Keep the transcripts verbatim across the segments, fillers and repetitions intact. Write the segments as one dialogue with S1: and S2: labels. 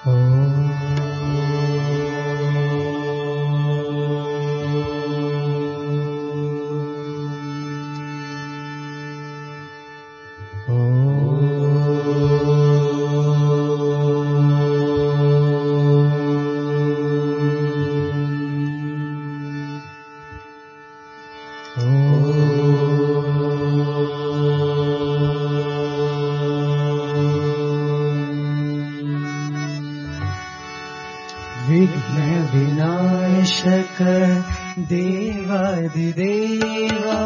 S1: विघ्न विनाशक देवादिदेवा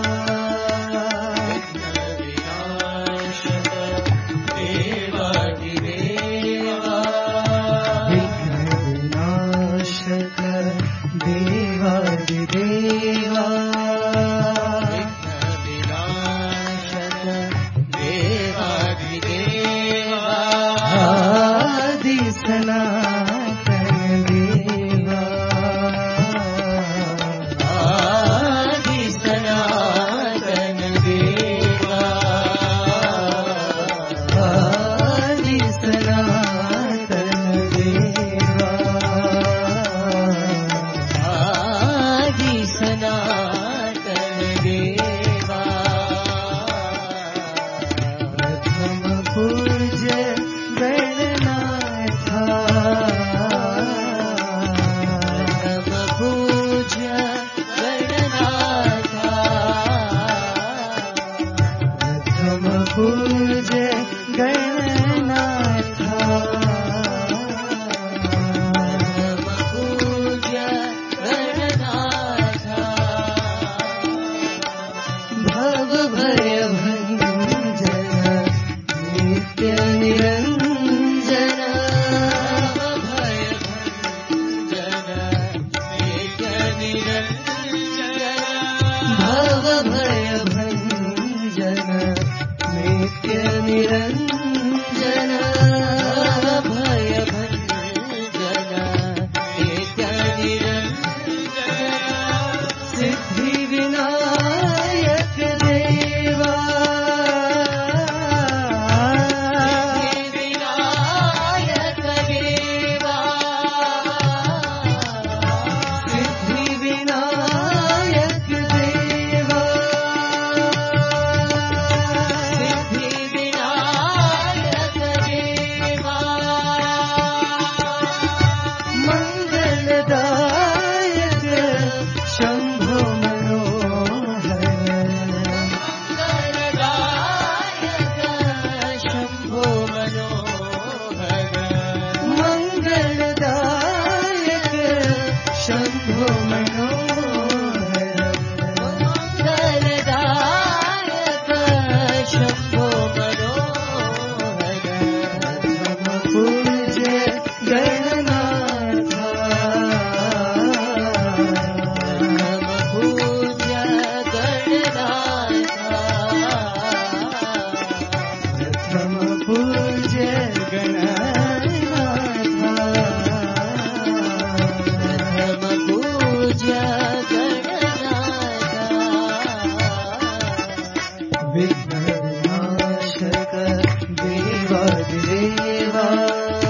S1: विघ्न विनाशक देवादिदेवा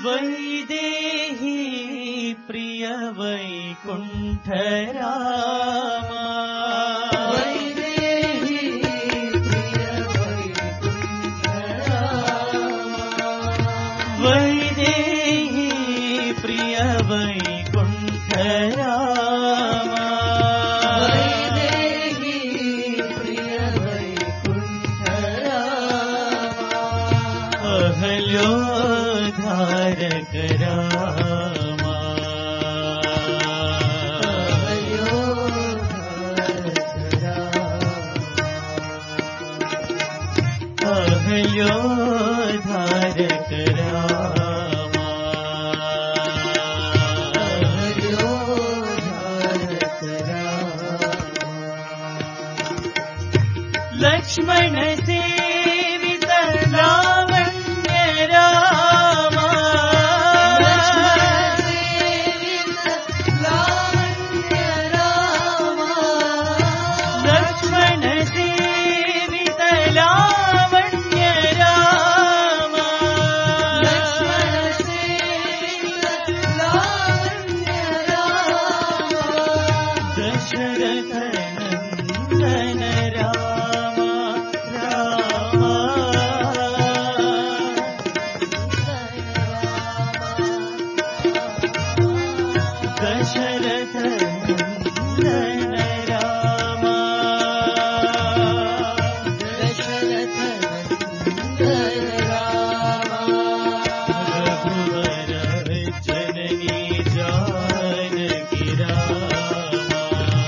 S2: वैदेही प्रिय वैकुंठ रामा,
S1: वैदेही प्रिय वैकुंठ रामा,
S2: वैदेही प्रिय वैकुंठ रामा,
S1: वैदेही प्रिय वैकुंठ रामा,
S2: अहल्योद्धारक रामा, अहल्योद्धारक रामा,
S1: अहल्योद्धारक रामा,
S2: लक्ष्मण सेवित लावण्य रामा,
S1: लक्ष्मण सेवित लावण्य रामा,
S2: लक्ष्मण सेवित लावण्य रामा,
S1: लक्ष्मण सेवित लावण्य रामा,
S2: दशरथ नंदन रामा रामा, दशरथ नंदन रामा,
S1: दशरथ नंदन रामा,
S2: रघुवर जननी जानकी रामा,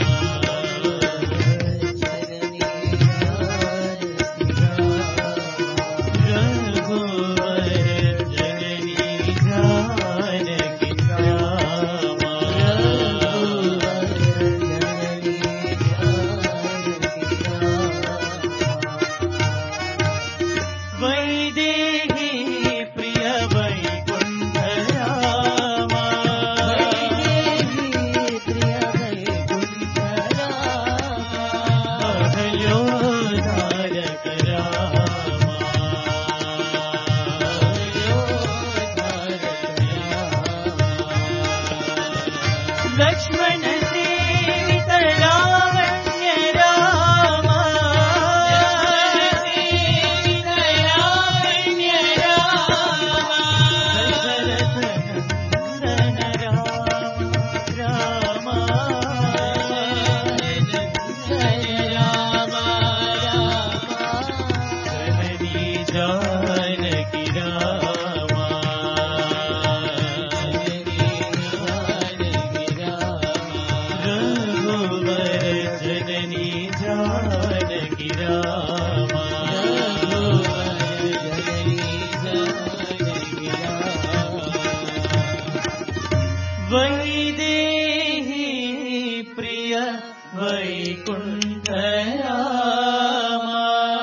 S1: जननी जानकी रामा,
S2: रघुवर जननी जानकी रामा,
S1: जननी जानकी रामा,
S2: वैदेही प्रिय वैकुंठ रामा,
S1: वैदेही प्रिय वैकुंठ रामा,
S2: अहल्योद्धारक रामा,
S1: अहल्योद्धारक रामा,
S2: लक्ष्मण सेवित लावण्य रामा,
S1: सेवित लावण्य रामा,
S2: दशरथ नंदन रामा रामा, जननी जानकी रामा, रघुवर जननी जानकी रामा, वैदेही प्रिय वैकुंठ रामा,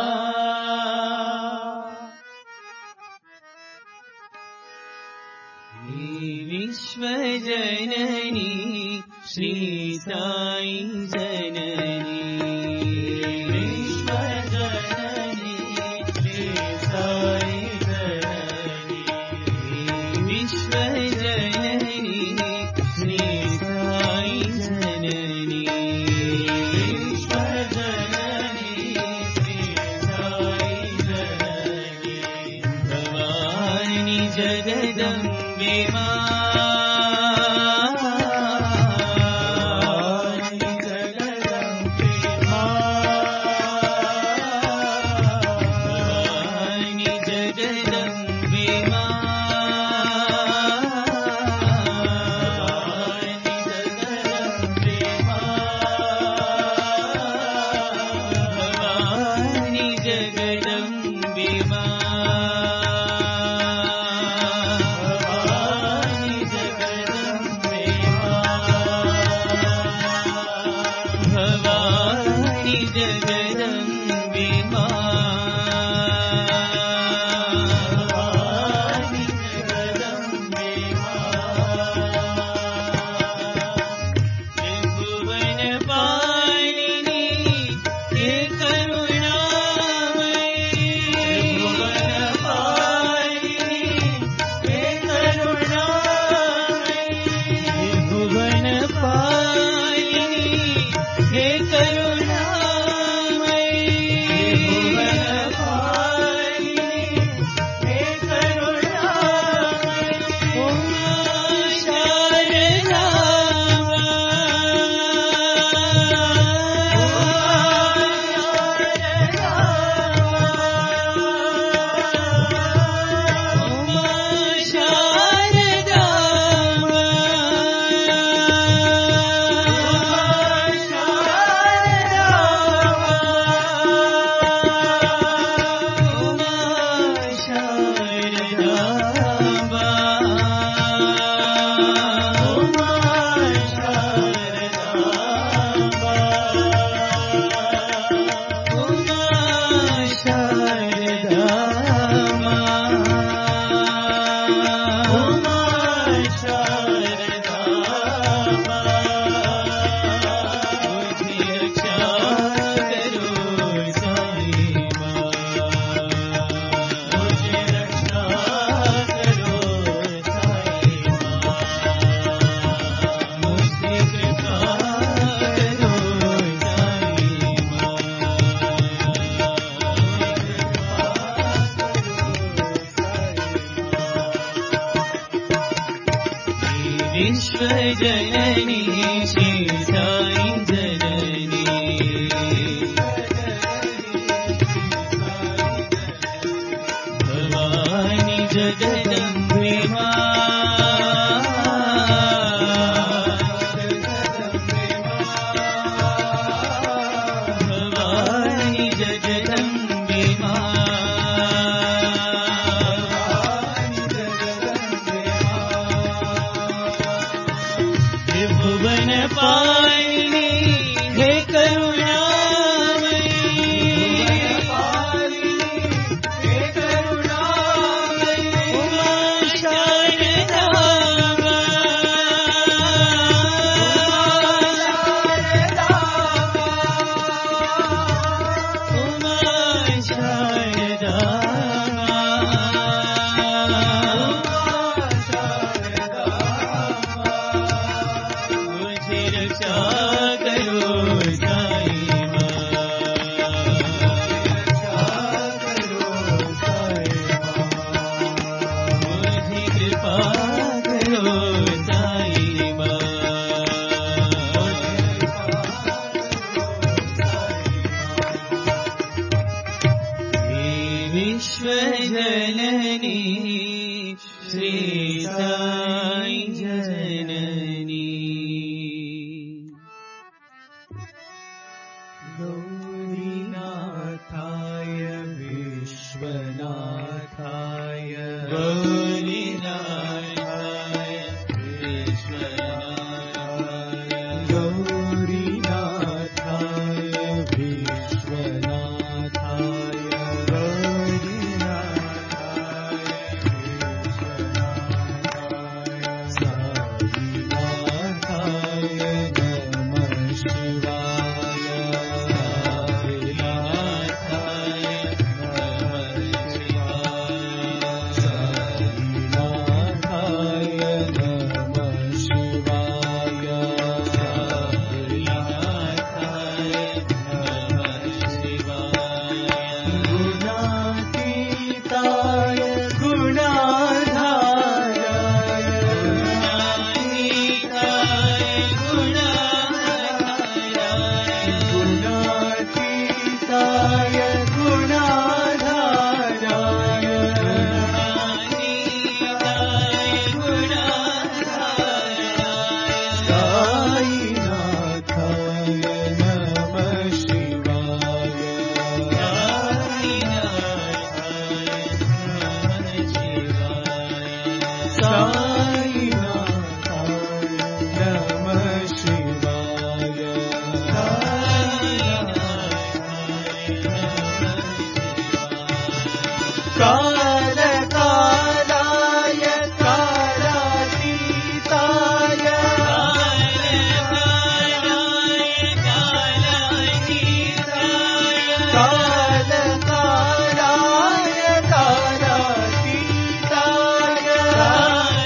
S2: विश्वजननी श्री साई जननी, विश्वजननी श्री साई जननी, विश्वजननी श्री साई जननी, विश्वजननी श्री साई जननी, भवानी जगदम्बे मां, भवानी जगदम्बे मां, भवानी जगदम्बे मां, भवानी जगदम्बे मां, भवानी जगदम्बे मां, भवानी विश्वजननी श्री साई जननी भवानी जगदम्बे भवानी जगदम्बे त्रिभुवन पालिनी हे करुणामयी उमा शारदा उमा शारदा मुझे रक्षा करो साई मुझे कृपा करो साई विश्वजननी श्री साई जननी
S1: गौरीनाथाय विश्वनाथाय
S2: गौरीनाथाय विश्वनाथाय
S1: गौरीनाथाय विश्वनाथाय साईनाथाय नमः शिवाय
S2: साईनाथाय नमः शिवाय
S1: साईनाथाय नमः शिवाय
S2: साईनाथाय नमः शिवाय
S1: गुणातीताय गुणाधाराय गुणातीताय गुणाधाराय साईनाथाय नमः शिवाय साईनाथाय नमः शिवाय कालकालाय कालातीताय कालकालाय कालातीताय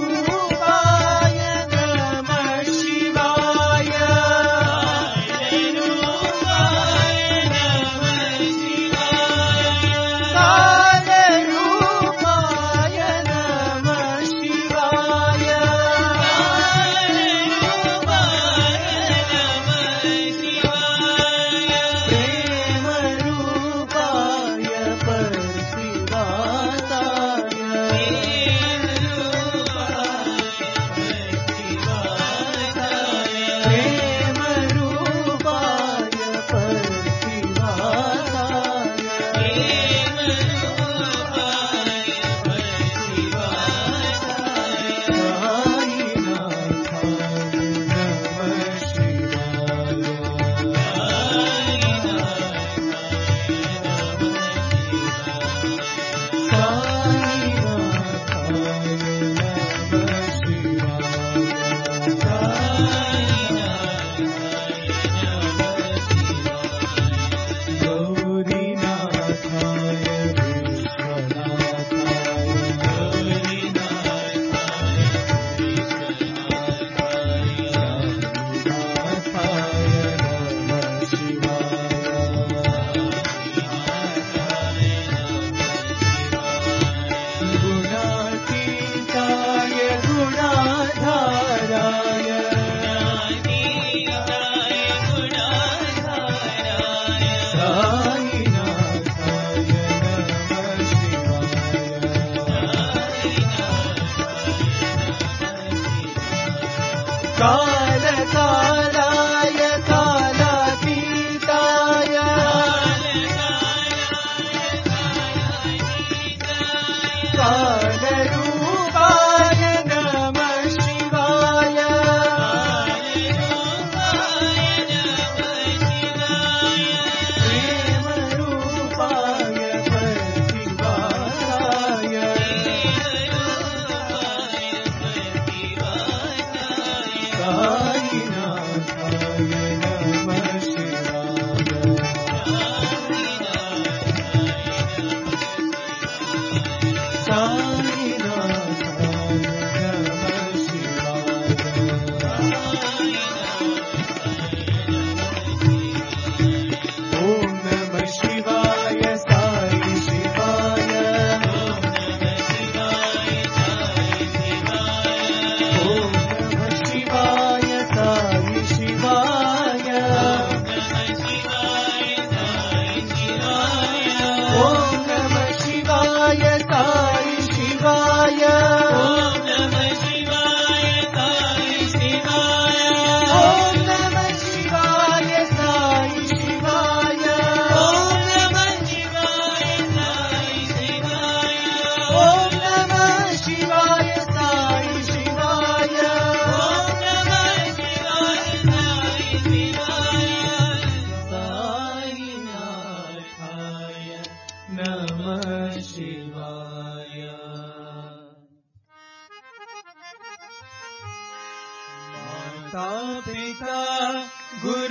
S1: कालरूपाय नमः शिवाय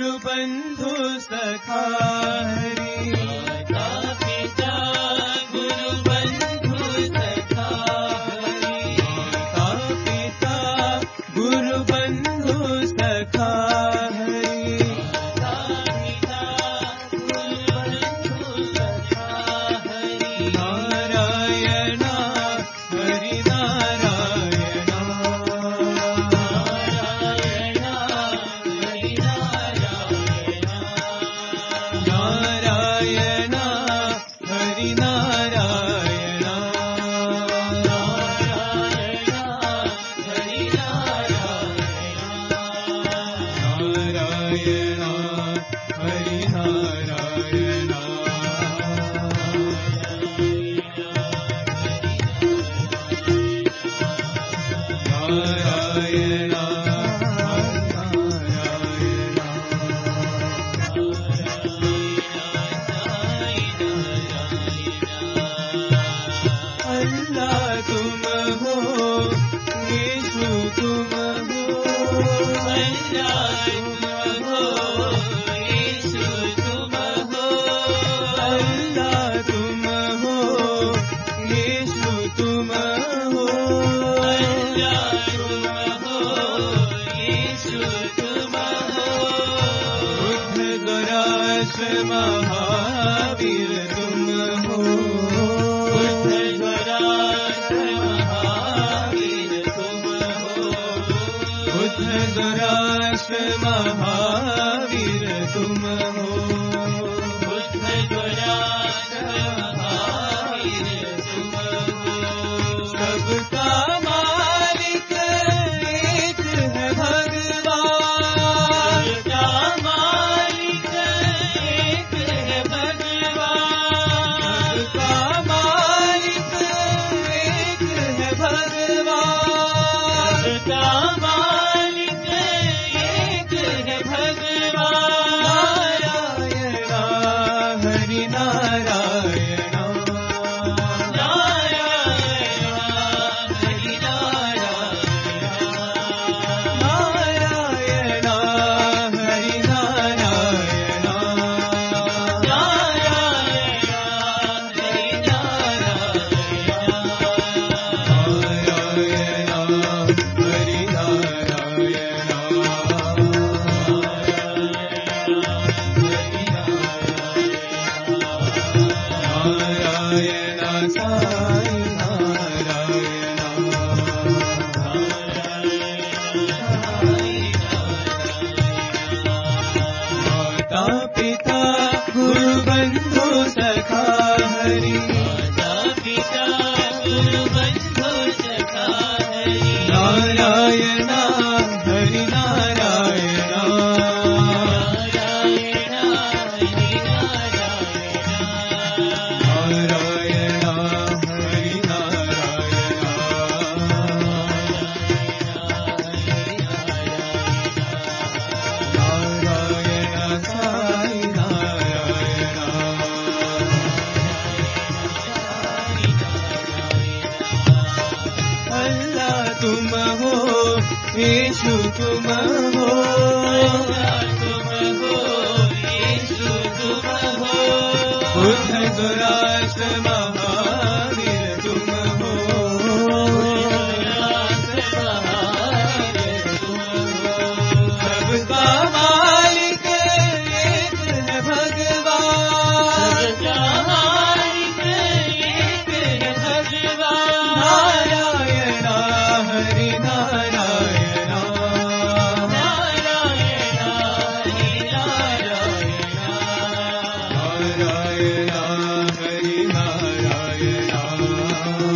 S1: गुरु बंधु सखा हरि
S2: माता पिता गुरु बंधु सखा हरि
S1: माता पिता गुरु बंधु सखा हरि
S2: माता पिता गुरु बंधु सखा हरि
S1: नारायण हरि नारायण
S2: नारायण हरि नारायण
S1: नारायण हरि नारायण
S2: नारायण हरि
S1: नारायण हरि नारायण नारायण अल्लाह तुम हो यीशु तुम हो
S2: अल्लाह तुम हो यीशु तुम हो
S1: अल्लाह तुम हो यीशु तुम हो
S2: अल्लाह तुम हो यीशु तुम हो
S1: बुद्ध गोराश्र महावीर तुम हो
S2: बुद्ध गोराश्र महावीर तुम हो
S1: बुद्ध गोराश्र महावीर तुम हो
S2: बुद्ध गोराश्र महावीर तुम हो
S1: सबका मालिक एक है भगवान
S2: सबका मालिक एक है भगवान
S1: सबका मालिक एक है भगवान
S2: सबका मालिक एक है भगवान
S1: नारायण हरि नारायण
S2: नारायण हरि नारायण
S1: नारायण हरि नारायण
S2: नारायण हरि
S1: नारायण साई माता पिता गुरु बंधु सखा हरि
S2: माता पिता गुरु बंधु सखा हरि
S1: नारायण हरि नारायण
S2: नारायण हरि नारायण
S1: नारायण हरि नारायण नारायण साई नारायण अल्लाह तुम हो यीशु तुम हो
S2: तुम हो यीशु तुम हो
S1: बुद्ध गोराश्र महावीर तुम हो सबका मालिक एक है भगवान नारायण हरि नारायण नारायण हरि नारायण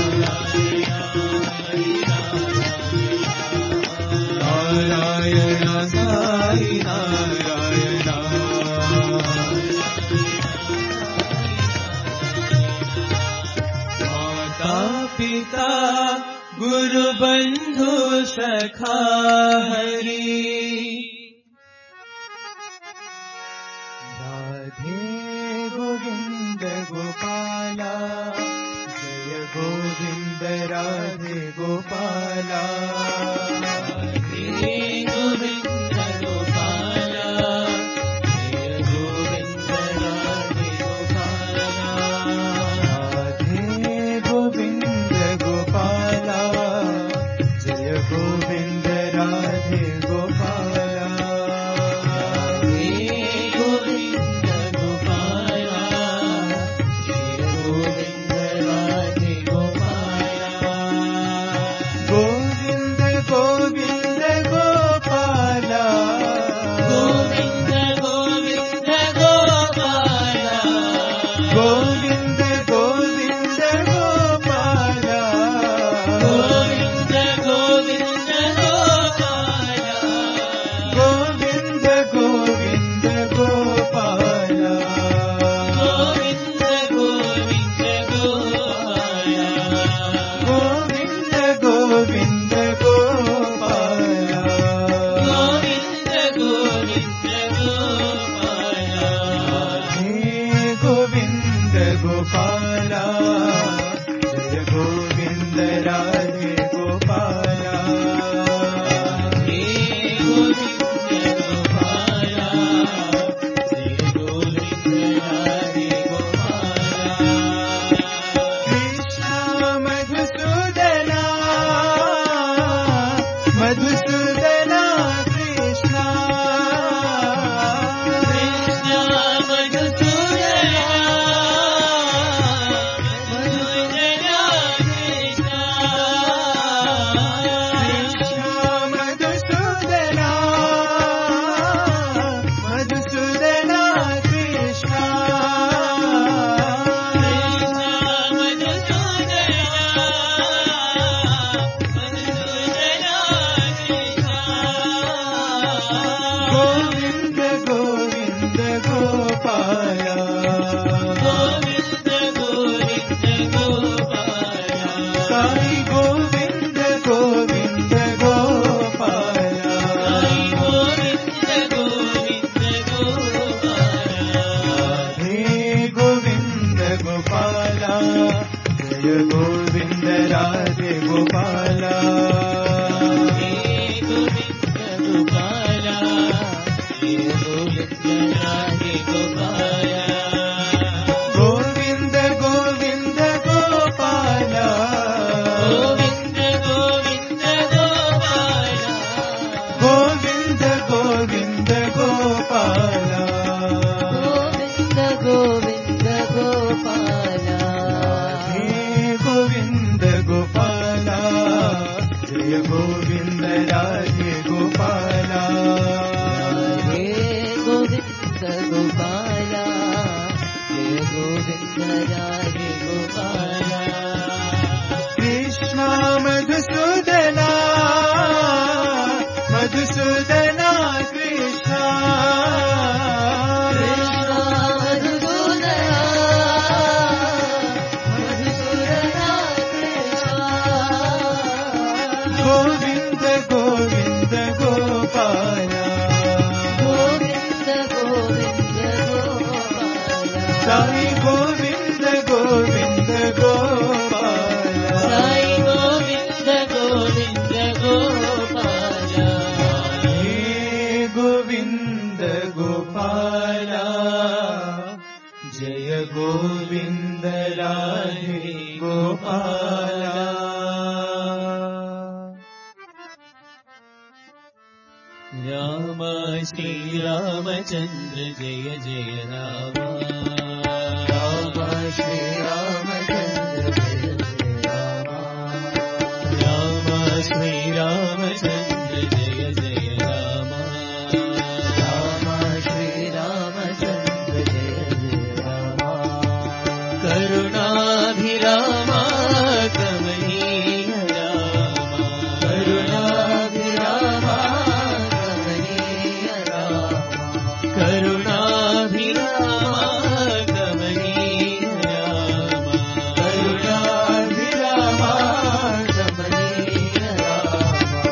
S1: नारायण साई नारायण माता पिता गुरु बंधु सखा हरि राधे गोविंद गोपाला जय गोविंद राधे गोपाला
S2: गोविंद गोपाला
S1: जय गोविंद राधे गोपाला गोविंद गोविंद गोपाला
S2: गोविंद गोविंद गोपाला
S1: गोविंद गोविंद गोपाला
S2: गोविंद गोविंद गोपाला
S1: हे गोविंद गोपाला जय गोविंद राधे गोपाला
S2: हे गोविंद गोपाला जय गोविंद राधे गोपाला
S1: कृष्णा मधुसूदना मधुसूदना कृष्णा
S2: कृष्णा मधुसूदना मधुसूदना कृष्णा
S1: गोविंद गोविंद गोपाला
S2: गोविंद गोविंद गोपाला
S1: साई गोविंद गोविंद गोपाला
S2: साई गोविंद गोविंद गोपाला
S1: हे गोविंद गोपाला जय गोविंद राधे गोपाला
S2: राम श्री रामचंद्र जय जय राम
S1: राम श्री रामचंद्र जय जय राम
S2: राम श्री रामचंद्र जय जय राम
S1: राम श्री रामचंद्र जय जय राम
S2: करुणाभिराम कमनीय राम
S1: करुणाभिराम
S2: कमनीय राम करुणाभिराम कमनीय राम
S1: करुणाभिराम कमनीय राम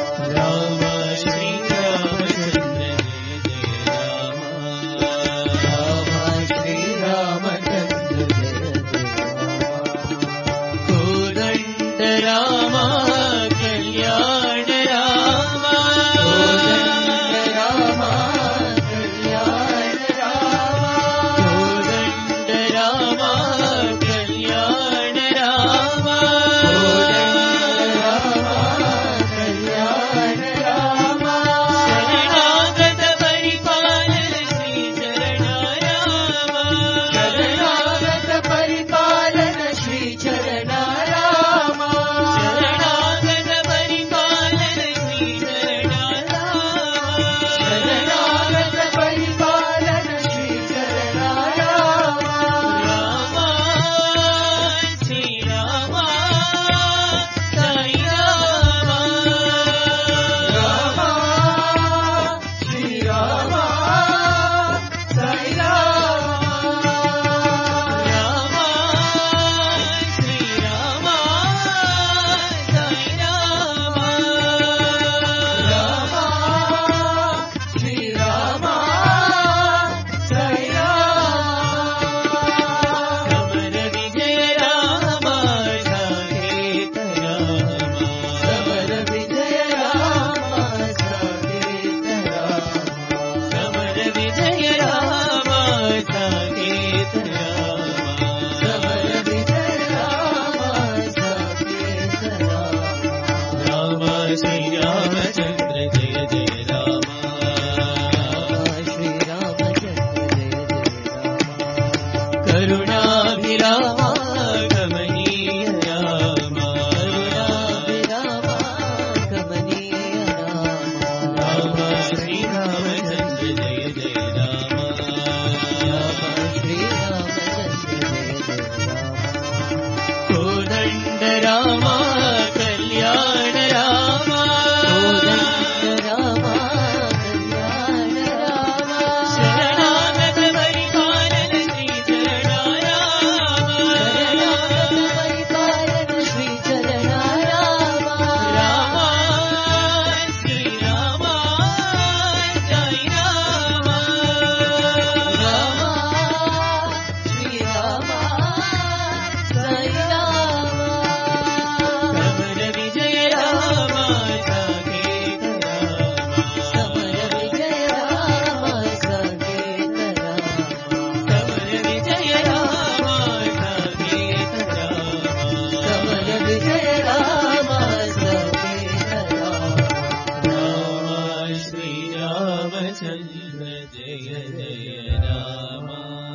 S2: जय जय राम।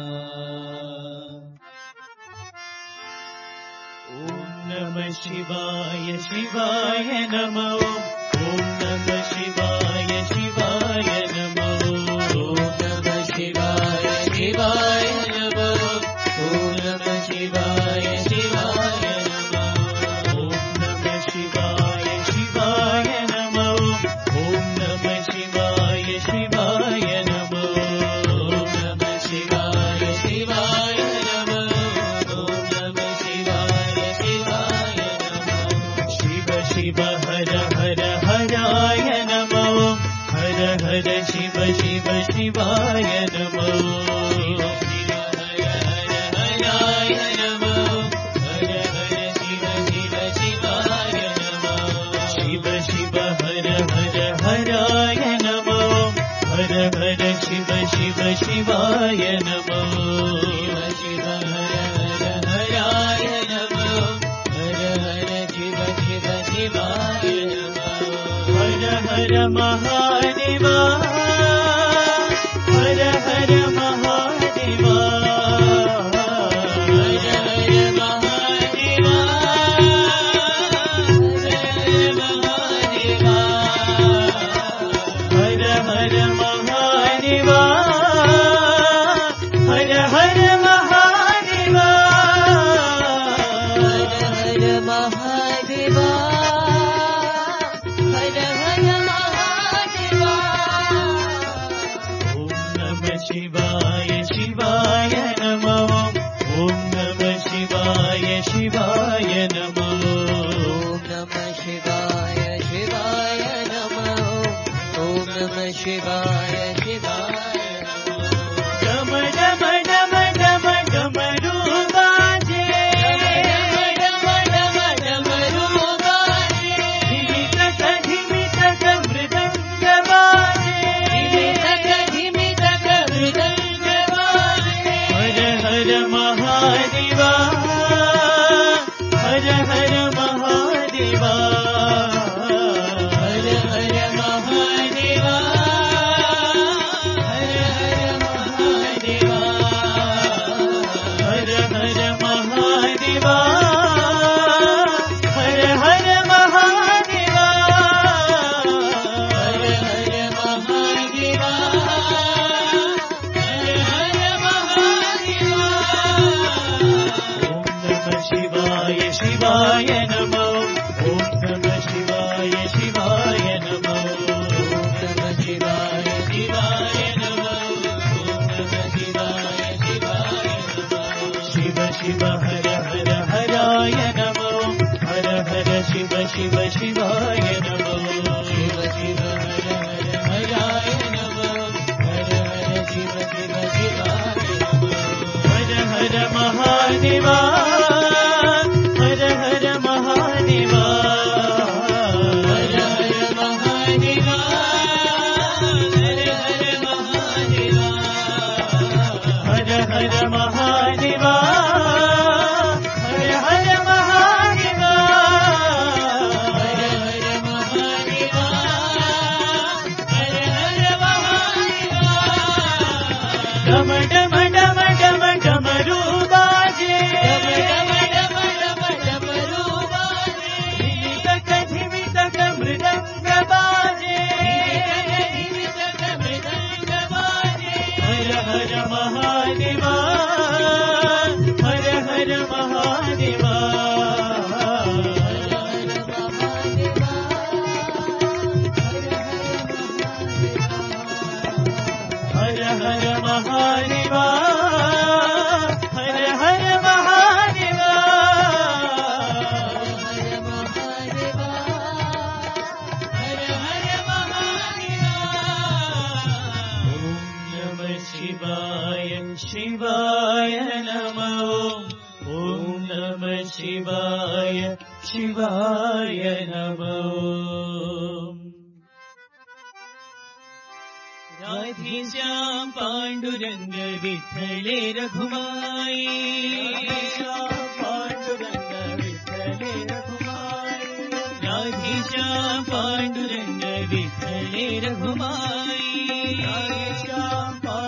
S2: ॐ नमः शिवाय शिवाय नमः। ॐ नमः शिवाय शिवाय नमः। ॐ नमः शिवाय शिवाय नमः। ॐ नमः शिवाय शिवाय नमः। ॐ नमः शिवाय शिवाय नमः। ॐ नमः शिवाय शिवाय नमः। ॐ नमः शिवाय शिवाय नमः। ॐ नमः शिवाय शिवाय नमः। शिव शिव हर हर हराय नमः। हर हर शिव शिव शिवाय नमः। शिव शिव हर हर हराय नमः। हर हर शिव शिव शिवाय नमः। शिव हर हर हराय नमः। हर हर शिव शिव शिवाय नमः। हर हर महादेवा। हर हर महादेवा। हर हर महादेवा। हर हर महादेवा। हर हर महादेवा।
S1: हर हर महादेवा। हर हर महादेवा।
S2: ॐ नमः शिवाय शिवाय नमः। ॐ नमः शिवाय शिवाय नमः।
S1: ॐ नमः शिवाय शिवाय नमः। ॐ नमः शिवाय शिवाय नमः।
S2: डम डम डम डम डमरू बाजे।
S1: डम डम डमरू बाजे।
S2: धिमितक धिमितक मृदंग बाजे।
S1: धिमितक धिमितक मृदंग बाजे।
S2: हर हर महादेवा। हर हर महादेवा। हर हर महादेवा। हर हर महादेवा। हर हर महादेवा। हर हर महादेवा। हर हर महादेवा। हर हर महादेवा। ॐ नमः शिवाय शिवाय नमः। ॐ नमः शिवाय शिवाय नमः। ॐ नमः शिवाय शिवाय नमः। ॐ नमः शिवाय शिवाय नमः। शिव शिव हर हर हराय नमः। हर हर शिव शिव शिवाय नमः। शिव शिव हर हर हराय नमः। हर हर शिव शिव शिवाय नमः। हर हर महादेवा। हर हर महादेवा। हर हर महादेवा। हर हर महादेवा। हर हर महादेवा। हर हर महादेवा। हर हर महादेवा। हर हर महादेवा। डम डम डम डम डमरू बाजे।
S1: डम डम डम डमरू बाजे।
S2: धिमितक धिमितक मृदंग बाजे।
S1: धिमितक मृदंग बाजे।
S2: हर हर महादेवा। हर हर महादेवा। हर हर महादेवा। हर हर महादेवा। हर हर महादेवा। ॐ नमः शिवाय शिवाय नमः। ॐ नमः शिवाय शिवाय नमः। राधेश्याम पांडुरंग विठ्ठले रघुमाई। राधेश्याम पांडुरंग विठ्ठले रघुमाई। राधेश्याम पांडुरंग विठ्ठले रघुमाई। राधेश्याम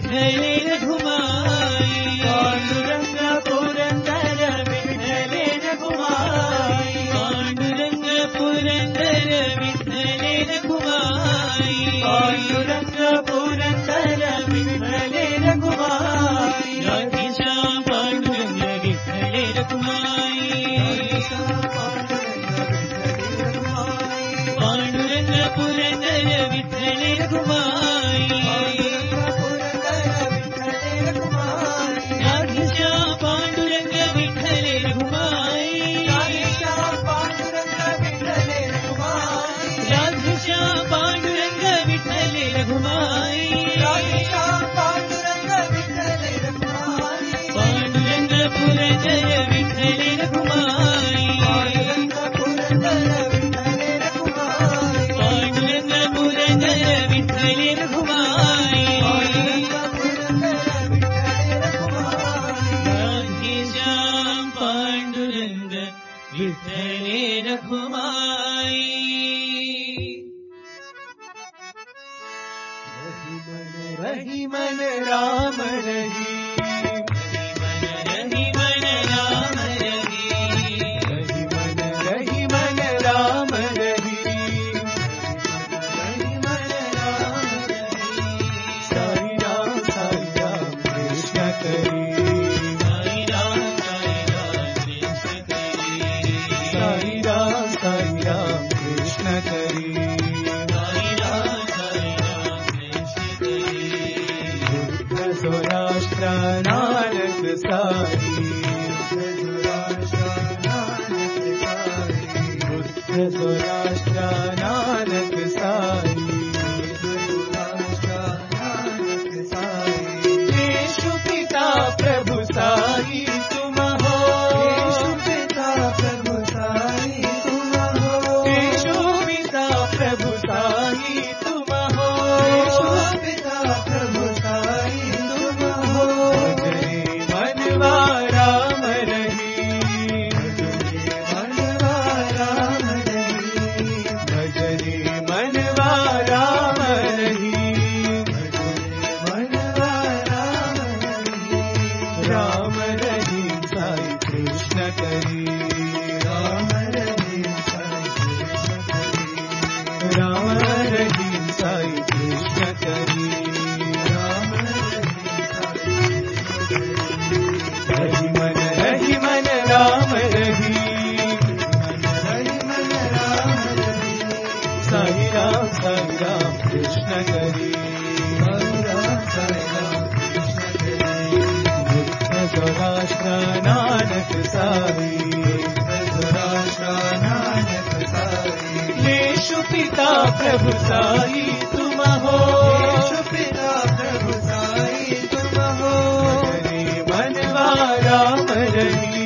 S2: विठ्ठले रघुमाई
S1: पांडुरंग पुरंदर विठ्ठले रघुमाई
S2: पांडुरंग पुरंदर विठ्ठले रघुमाई
S1: पांडुरंग पुरंदर विठ्ठले रघुमाई
S2: राधेशा पांडुरंग विठ्ठले रघुमाई पांडुरंग पुरंदर विठ्ठले रघुमाई राधेशा पांडुरंग विठ्ठले रघुमाई राधेशा पांडुरंग विठ्ठले रघुमाई पांडुरंग पुरंदर विठ्ठले रघुमाई पांडुरंग पुरंदर विठ्ठले रघुमाई राधेशा पांडुरंग विठ्ठले रघुमाई
S1: रही मन राम रही
S2: रही मन राम रही
S1: रही मन रही मन राम रही रही मन राम रही साई राम साई राम कृष्ण करी
S2: साई राम साई राम कृष्ण करी
S1: साई राम साई राम कृष्ण करी
S2: साई राम साई राम कृष्ण करी
S1: बुद्ध सौराष्ट्र नानक साई बुद्ध सौराष्ट्र नानक साई येशु पिता प्रभु साई तुम हो येशु पिता प्रभु साई तुम हो येशु पिता प्रभु साई तुम हो येशु पिता प्रभु साई तुम हो भजरे मनवा राम रही भजरे मनवा राम रही भजरे मनवा राम रही भजरे मनवा राम रही राम रही साई कृष्ण करी राम रही साई कृष्ण करी राम रही साई कृष्ण करी राम रही साई रही मन रही मन राम रही रही मन राम रही साई राम साई राम कृष्ण करी साई राम साई राम कृष्ण करी बुद्ध सौराष्ट्र नानक साई सौराष्ट्र नानक साई येशु पिता प्रभु साई तुम हो येशु पिता प्रभु साई तुम हो हरे मनवा राम रही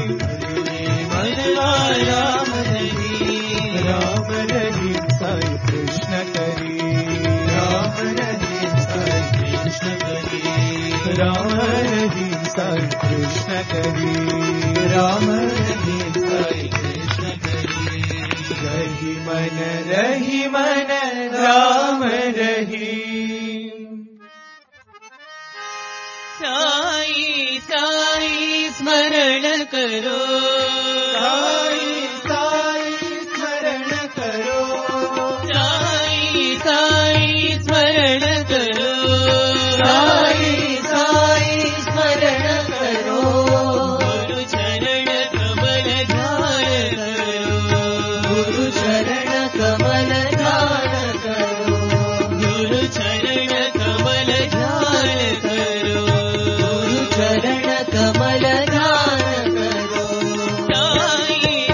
S2: मनवा राम रही
S1: राम रही साई कृष्ण करी राम रही साई कृष्ण करी राम रही साई कृष्ण करी राम रही साई कृष्ण करी रही मन रही मन राम रही
S2: साई साई स्मरण करो
S1: साई साई स्मरण करो
S2: साई साई स्मरण करो
S1: साई साई स्मरण करो
S2: गुरु चरण कमल ध्यान करो
S1: गुरु चरण कमल ध्यान करो
S2: गुरु चरण कमल ध्यान करो
S1: गुरु चरण कमल ध्यान करो
S2: साई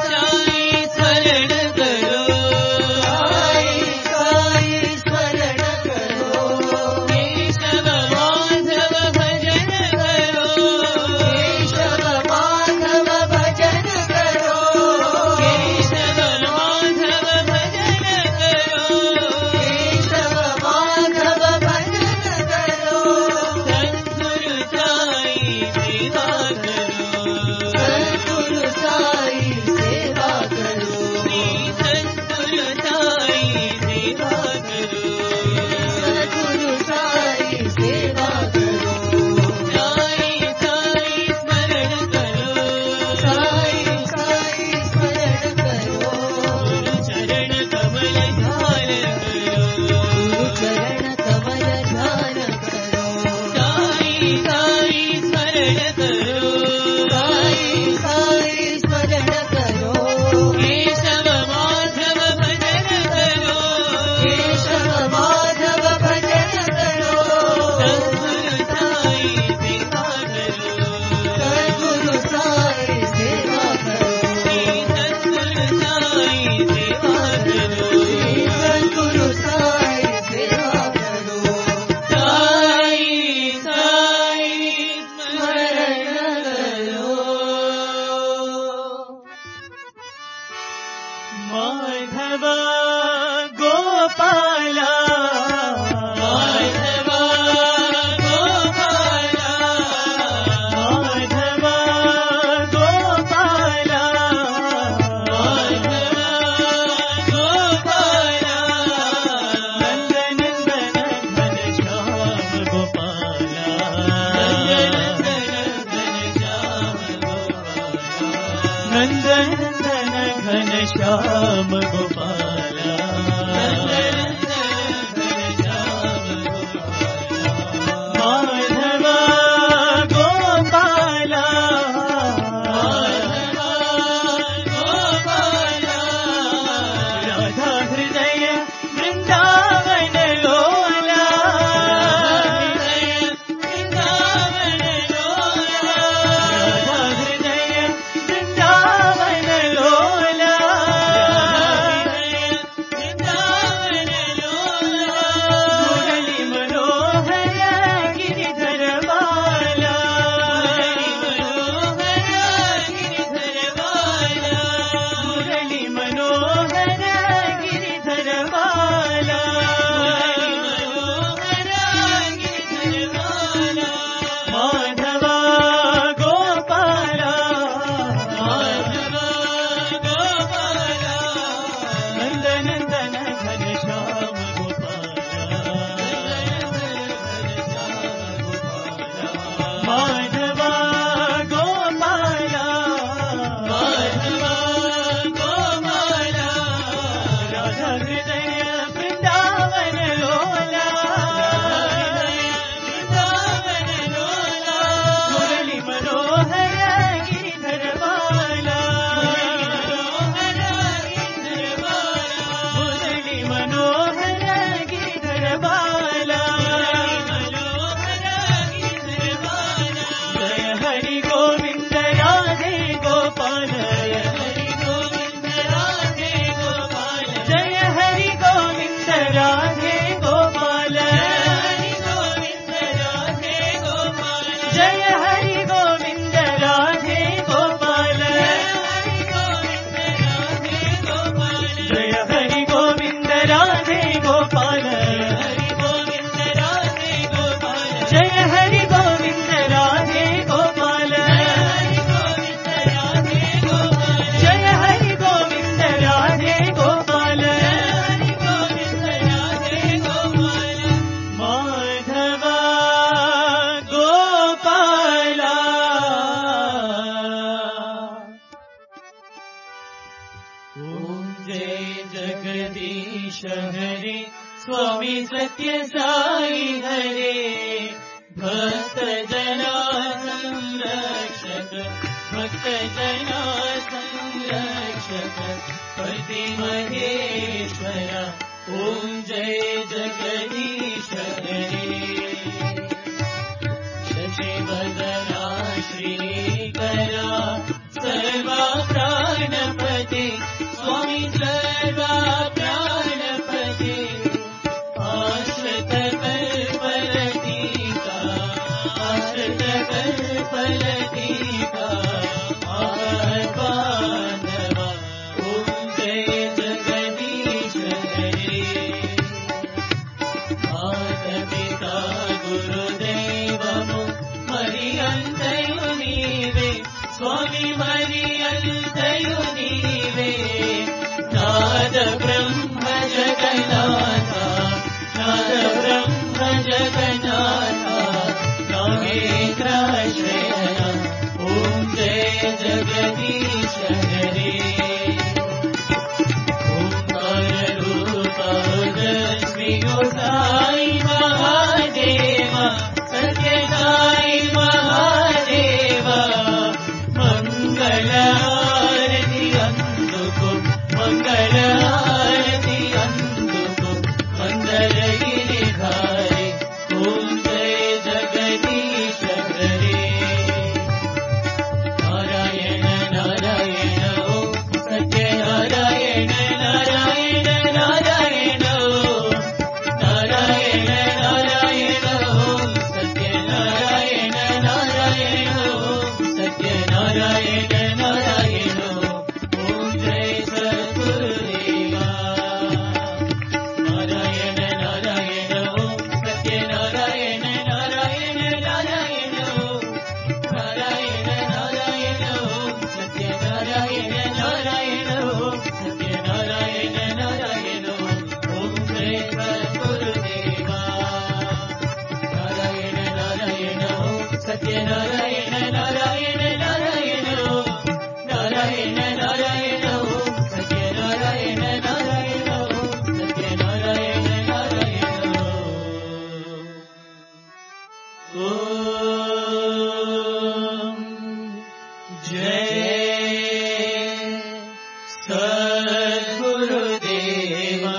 S1: श्याम गोपाला माधवा गोपाला राधा हृदय वृंदावन लोला राधा हृदय वृंदावन लोला मुरली मनोहर गिरिधर बाला मुरली मनोहर गिरिधर बाला माधवा गोपाला नंद नंदन घन श्याम गोपाला माधवा गोपाला राधा हृदय वृंदावन लोला मुरली मनोहर गिरिधर बाला मुरली मनोहर गिरिधर बाला जय हरि गोविंद राधे गोपाल जय हरि गोविंद राधे गोपाल जय हरि गोविंद राधे गोपाल जय हरि गोविंद राधे गोपाल जय हरि गोविंद राधे गोपाल जय हरि गोविंद राधे गोपाल माधवा गोपाला ओम जय जगदीश हरे स्वामी सत्य साई हरे भक्त जना संरक्षक भक्त जना संरक्षक पति महेश्वर ओम जय जगदीश हरे शशिवदना श्रीकरा सर्वा प्राणपते स्वामी सर्वा प्राणपते आश्रित कल्पलतिका आश्रित कल्पलतिका बांधवा ओम जय जगदीश हरे माता पिता गुरुदेवमु मरियंतयु नीवे स्वामी मरियंतयु नीवे नाद ब्रह्म जगन्नाथा नाद ब्रह्म जगन्नाथा नागेन्द्राश्रयः ओम जय जगदीश हरे ओंकार रूपदस्मि साई महादेव सत्य साई महादेव मंगलारति अंदुको मंगलारति अंदुको मंगलगिरिधारी
S2: ओम जय सद्गुरुदेवा।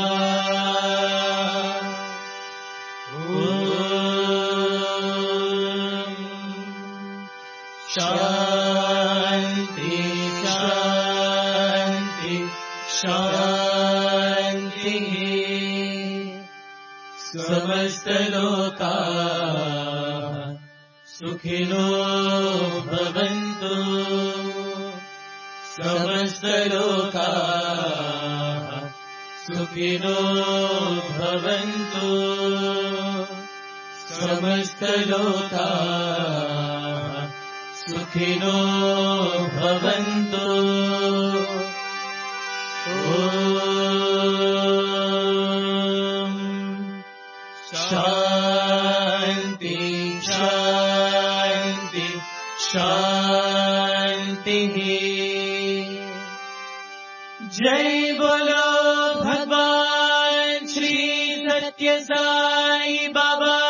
S2: ओम शांति शांति शांति। समस्त लोका सुखिनो भवन्तु। समस्त लोका सुखिनो भवन्तु। समस्त लोका सुखिनो भवन्तु। ओम शांति शांति शांति। जय बोलो भगवान श्री सत्य साई बाबा